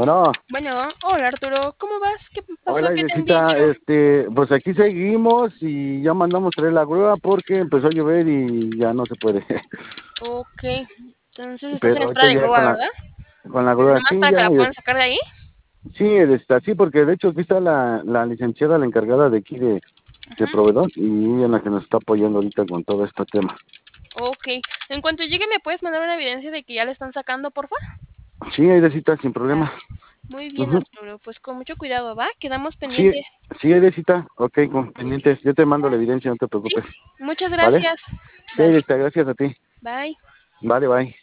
Bueno, Bueno, hola Arturo, ¿cómo vas? ¿Qué pasó? hola ¿Qué te han Inesita, dicho? pues aquí seguimos y ya mandamos traer la grúa porque empezó a llover y ya no se puede. Ok, entonces estás en Pero espera ahorita de ya grúa, ¿verdad? con la grúa Nomás sí, para que ya, la puedan sacar de ahí. sí, sí, porque de hecho aquí está la licenciada, la encargada de aquí de Ajá. proveedor y ella es la que nos está apoyando ahorita con todo este tema. Ok, en cuanto llegue, ¿me puedes mandar una evidencia de que ya le están sacando, porfa? Sí, Inesita, sin problema. Gracias. Muy bien, Ujú. Arturo, pues con mucho cuidado, ¿va? Quedamos Sí, pendientes. sí, Inesita, ok, con pendientes. Yo te mando la evidencia, no te Sí, preocupes. muchas ¿Vale? gracias. Sí, Dale, Inesita, gracias a ti. bye. Vale, bye.